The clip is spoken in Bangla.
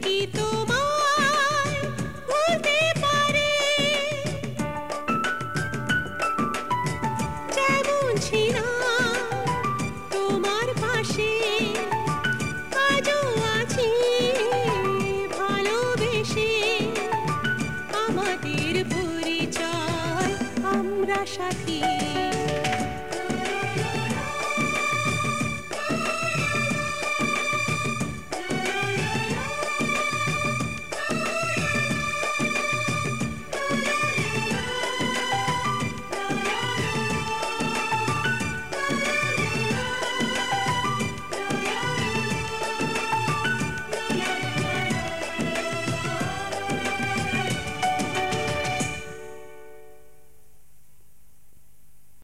কি তোমায় ভুলতে পারে? যেমন ছিলাম তোমার পাশে, আজও আছি ভালোবেসে। আমাদের পরিচয় আমরা সাথী।